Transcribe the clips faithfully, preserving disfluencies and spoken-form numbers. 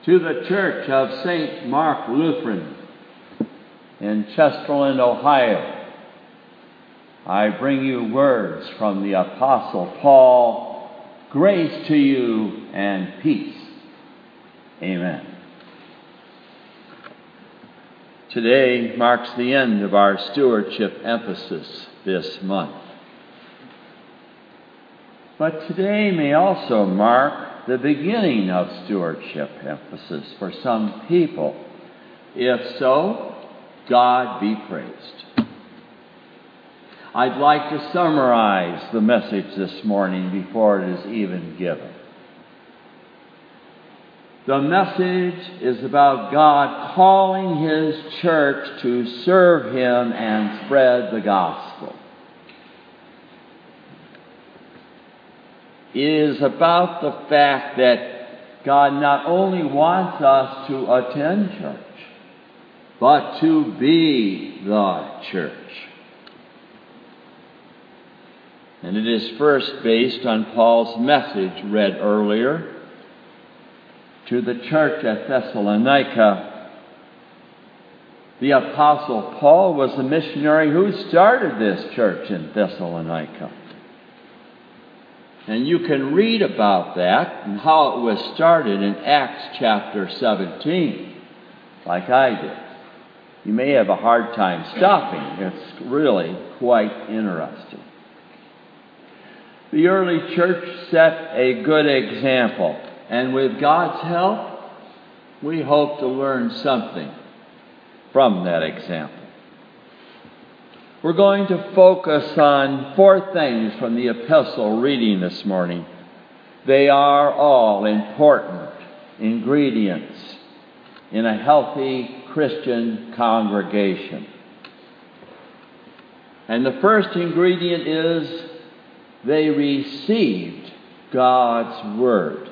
to the Church of Saint Mark Lutheran in Chesterland, Ohio, I bring you words from the Apostle Paul, grace to you and peace. Amen. Today marks the end of our stewardship emphasis this month. But today may also mark the beginning of stewardship emphasis for some people. If so, God be praised. I'd like to summarize the message this morning before it is even given. The message is about God calling His church to serve Him and spread the gospel. It is about the fact that God not only wants us to attend church, but to be the church. And it is first based on Paul's message read earlier to the church at Thessalonica. The Apostle Paul was the missionary who started this church in Thessalonica. And you can read about that and how it was started in Acts chapter seventeen, like I did. You may have a hard time stopping. It's really quite interesting. The early church set a good example, and with God's help, we hope to learn something from that example. We're going to focus on four things from the epistle reading this morning. They are all important ingredients in a healthy Christian congregation. And the first ingredient is they received God's word.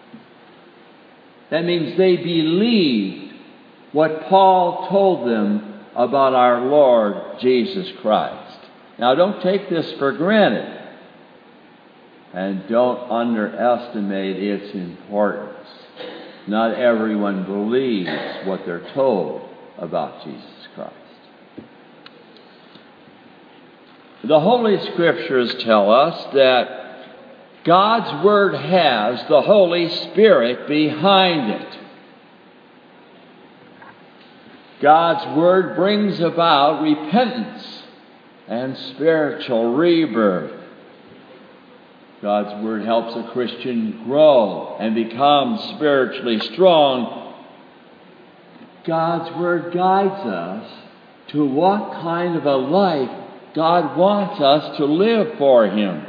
That means they believed what Paul told them about our Lord Jesus Christ. Now, don't take this for granted, and don't underestimate its importance. Not everyone believes what they're told about Jesus Christ. The Holy Scriptures tell us that God's Word has the Holy Spirit behind it. God's Word brings about repentance and spiritual rebirth. God's Word helps a Christian grow and become spiritually strong. God's Word guides us to what kind of a life God wants us to live for Him.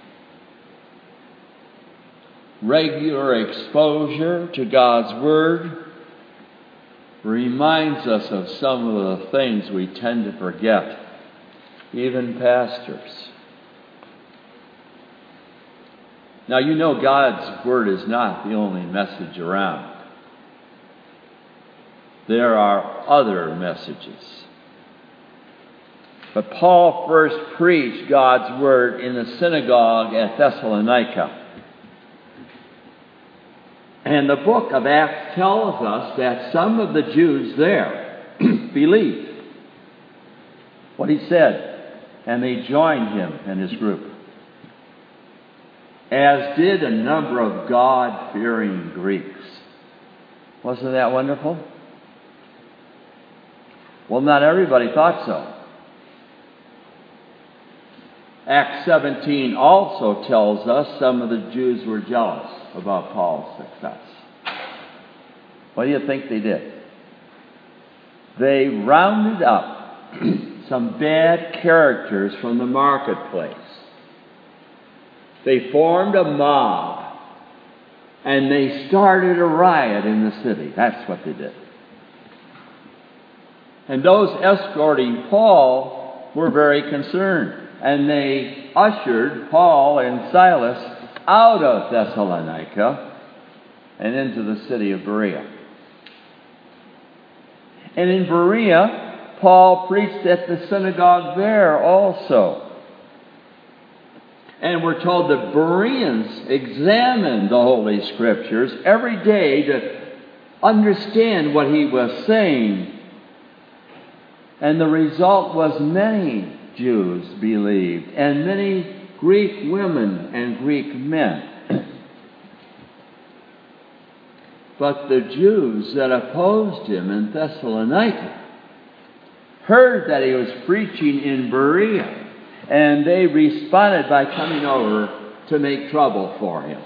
Regular exposure to God's Word reminds us of some of the things we tend to forget, even pastors. Now, you know God's Word is not the only message around. There are other messages. But Paul first preached God's Word in the synagogue at Thessalonica. And the book of Acts tells us that some of the Jews there believed what he said, and they joined him and his group, as did a number of God-fearing Greeks. Wasn't that wonderful? Well, not everybody thought so. Acts seventeen also tells us some of the Jews were jealous about Paul's success. What do you think they did? They rounded up some bad characters from the marketplace. They formed a mob, and they started a riot in the city. That's what they did. And those escorting Paul were very concerned, and they ushered Paul and Silas out of Thessalonica and into the city of Berea. And in Berea, Paul preached at the synagogue there also. And we're told that Bereans examined the Holy Scriptures every day to understand what he was saying. And the result was many Jews believed, and many Greek women and Greek men. But the Jews that opposed him in Thessalonica heard that he was preaching in Berea, and they responded by coming over to make trouble for him.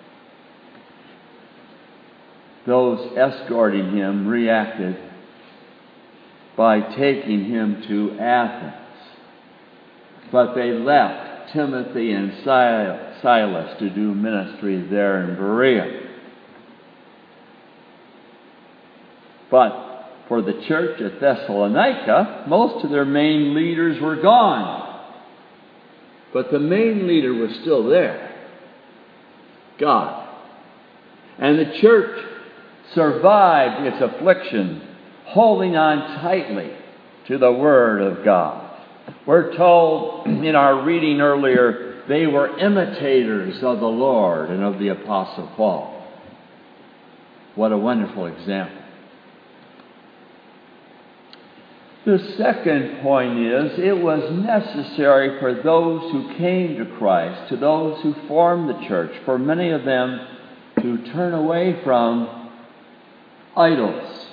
Those escorting him reacted by taking him to Athens. But they left Timothy and Silas to do ministry there in Berea. But for the church at Thessalonica, most of their main leaders were gone. But the main leader was still there, God. And the church survived its affliction, holding on tightly to the Word of God. We're told in our reading earlier, they were imitators of the Lord and of the Apostle Paul. What a wonderful example. The second point is, it was necessary for those who came to Christ, to those who formed the church, for many of them to turn away from idols.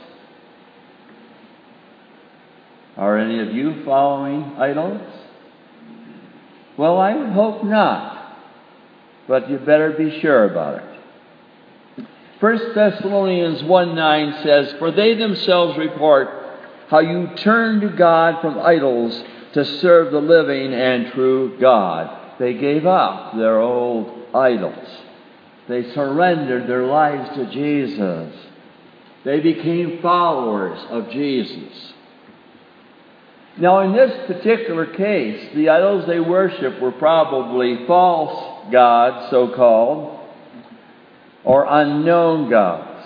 Are any of you following idols? Well, I hope not, but you better be sure about it. First Thessalonians one nine says, "For they themselves report how you turned to God from idols to serve the living and true God." They gave up their old idols. They surrendered their lives to Jesus. They became followers of Jesus. Now, in this particular case, the idols they worshiped were probably false gods, so-called, or unknown gods.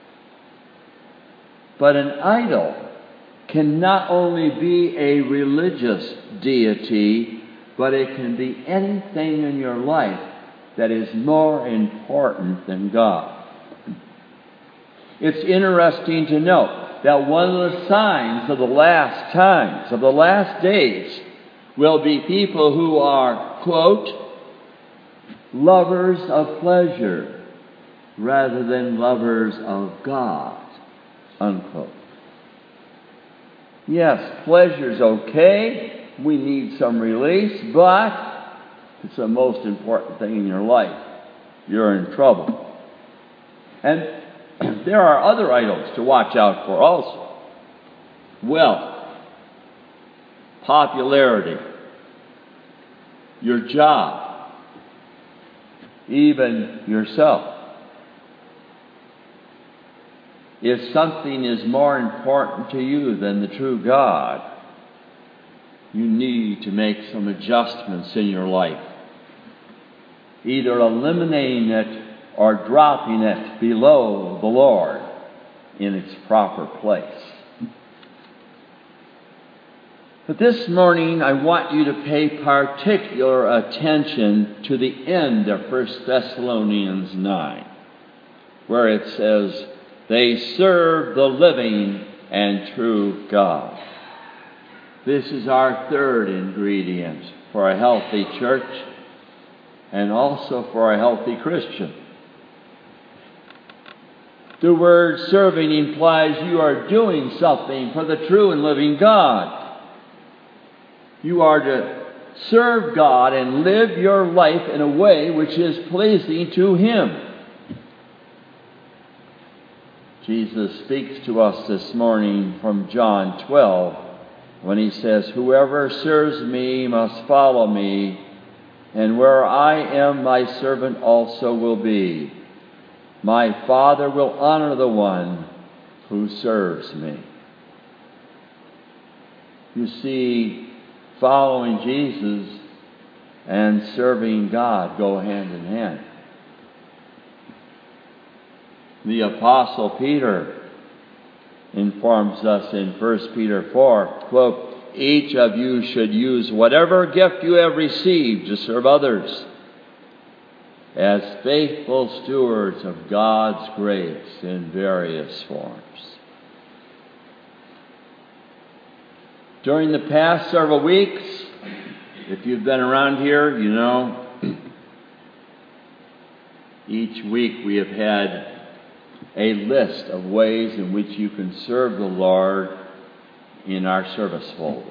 But an idol can not only be a religious deity, but it can be anything in your life that is more important than God. It's interesting to note that one of the signs of the last times, of the last days, will be people who are, quote, lovers of pleasure rather than lovers of God, unquote. Yes, pleasure's okay. We need some release, but it's the most important thing in your life. You're in trouble. And there are other idols to watch out for also. Wealth, popularity, your job, even yourself. If something is more important to you than the true God, you need to make some adjustments in your life, either eliminating it or dropping it below the Lord in its proper place. But this morning, I want you to pay particular attention to the end of First Thessalonians nine, where it says, "They serve the living and true God." This is our third ingredient for a healthy church and also for a healthy Christian. The word serving implies you are doing something for the true and living God. You are to serve God and live your life in a way which is pleasing to Him. Jesus speaks to us this morning from John twelve when He says, "Whoever serves me must follow me, and where I am, my servant also will be. My Father will honor the one who serves me." You see, following Jesus and serving God go hand in hand. The Apostle Peter informs us in First Peter four, quote, "Each of you should use whatever gift you have received to serve others as faithful stewards of God's grace in various forms. During the past several weeks, if you've been around here, you know, each week we have had a list of ways in which you can serve the Lord in our service folder.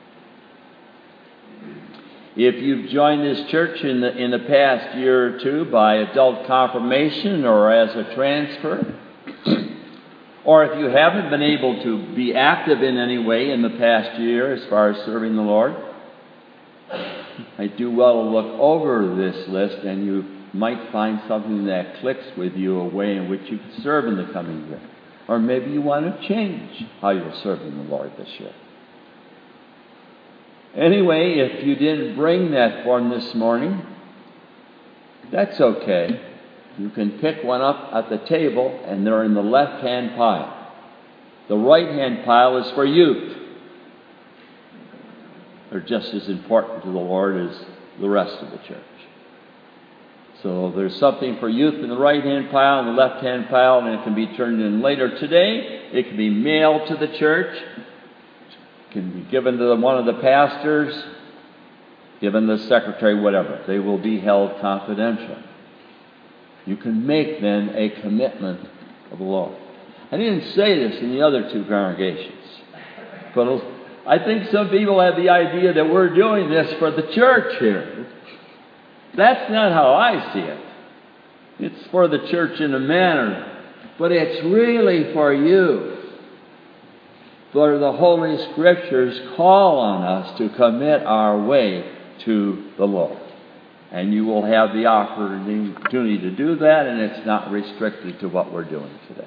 If you've joined this church in the, in the past year or two by adult confirmation or as a transfer, or if you haven't been able to be active in any way in the past year as far as serving the Lord, I do well to look over this list, and you might find something that clicks with you, a way in which you can serve in the coming year. Or maybe you want to change how you're serving the Lord this year. Anyway, if you didn't bring that form this morning, that's okay. You can pick one up at the table, and they're in the left-hand pile. The right-hand pile is for youth. They're just as important to the Lord as the rest of the church. So there's something for youth in the right-hand pile and the left-hand pile, and it can be turned in later today. It can be mailed to the church. It can be given to one of the pastors, given to the secretary, whatever. They will be held confidential. You can make then a commitment of the Lord. I didn't say this in the other two congregations, but I think some people have the idea that we're doing this for the church here. That's not how I see it. It's for the church in a manner, but it's really for you. For the Holy Scriptures call on us to commit our way to the Lord. And you will have the opportunity to do that, and it's not restricted to what we're doing today.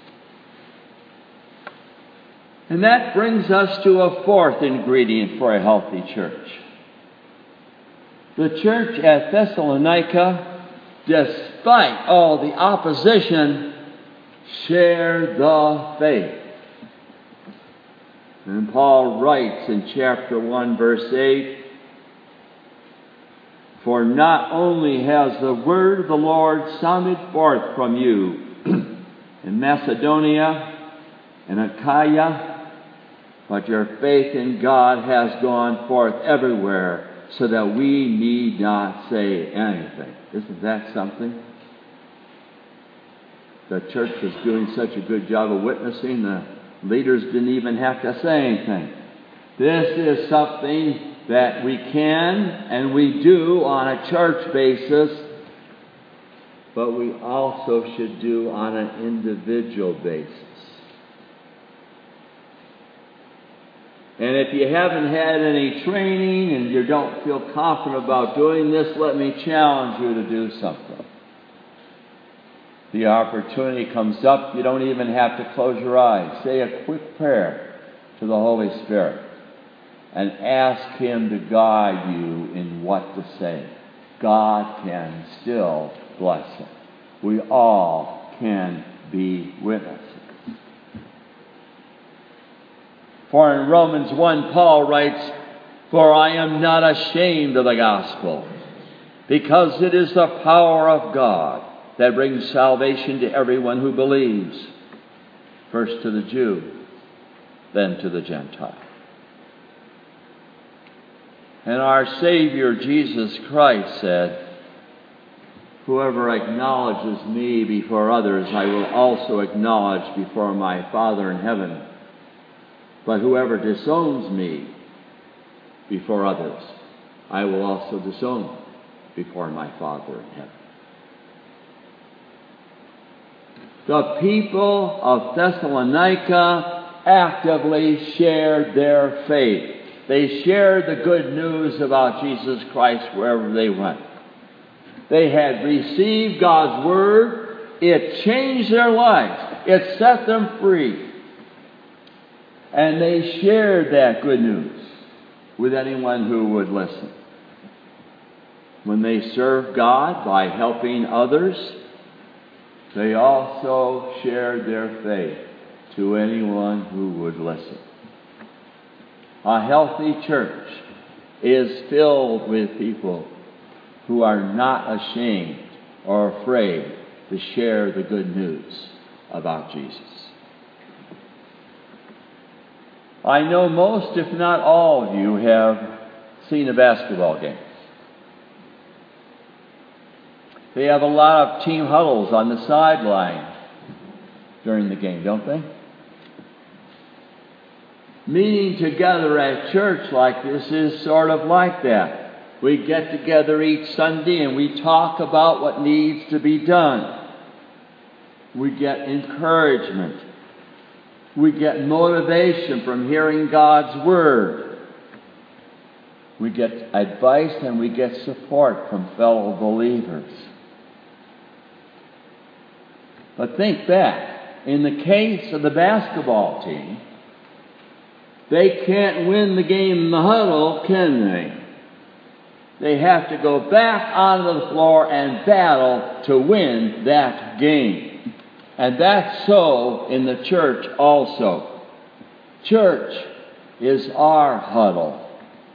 And that brings us to a fourth ingredient for a healthy church. The church at Thessalonica, despite all the opposition, shared the faith. And Paul writes in chapter one, verse eight, "For not only has the word of the Lord sounded forth from you in Macedonia and Achaia, but your faith in God has gone forth everywhere, so that we need not say anything." Isn't that something? The church was doing such a good job of witnessing, the leaders didn't even have to say anything. This is something that we can and we do on a church basis, but we also should do on an individual basis. And if you haven't had any training and you don't feel confident about doing this, let me challenge you to do something. The opportunity comes up, you don't even have to close your eyes. Say a quick prayer to the Holy Spirit and ask Him to guide you in what to say. God can still bless it. We all can be witnesses. For in Romans one, Paul writes, "For I am not ashamed of the gospel, because it is the power of God that brings salvation to everyone who believes, first to the Jew, then to the Gentile." And our Savior Jesus Christ said, "Whoever acknowledges me before others, I will also acknowledge before my Father in heaven. But whoever disowns me before others, I will also disown before my Father in heaven." The people of Thessalonica actively shared their faith. They shared the good news about Jesus Christ wherever they went. They had received God's Word. It changed their lives. It set them free. And they shared that good news with anyone who would listen. When they served God by helping others, they also shared their faith to anyone who would listen. A healthy church is filled with people who are not ashamed or afraid to share the good news about Jesus. I know most, if not all of you, have seen a basketball game. They have a lot of team huddles on the sideline during the game, don't they? Meeting together at church like this is sort of like that. We get together each Sunday and we talk about what needs to be done. We get encouragement. We get motivation from hearing God's Word. We get advice and we get support from fellow believers. But think back. In the case of the basketball team, they can't win the game in the huddle, can they? They have to go back onto the floor and battle to win that game. And that's so in the church also. Church is our huddle.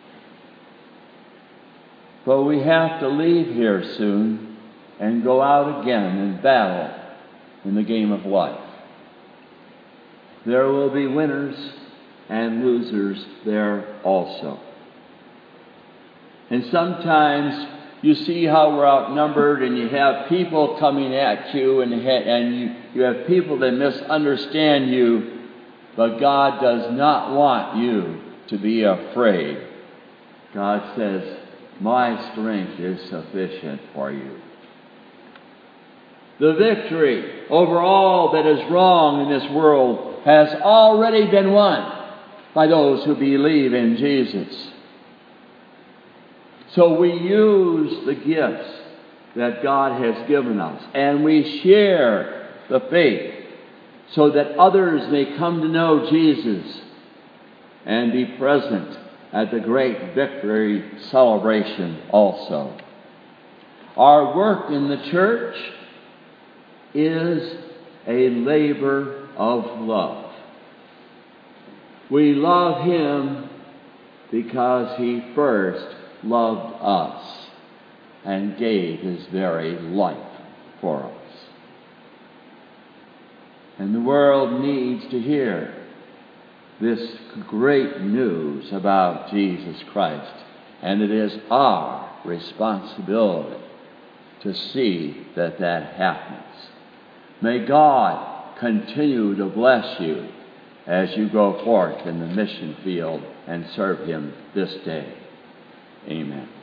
But we have to leave here soon and go out again and battle in the game of life. There will be winners and losers there also. And sometimes you see how we're outnumbered and you have people coming at you and, and you, you have people that misunderstand you, but God does not want you to be afraid. God says, my strength is sufficient for you. The victory over all that is wrong in this world has already been won by those who believe in Jesus. So we use the gifts that God has given us, and we share the faith so that others may come to know Jesus and be present at the great victory celebration also. Our work in the church is a labor of love. We love Him because He first loved us and gave His very life for us. And the world needs to hear this great news about Jesus Christ. And it is our responsibility to see that that happens. May God continue to bless you as you go forth in the mission field and serve Him this day. Amen.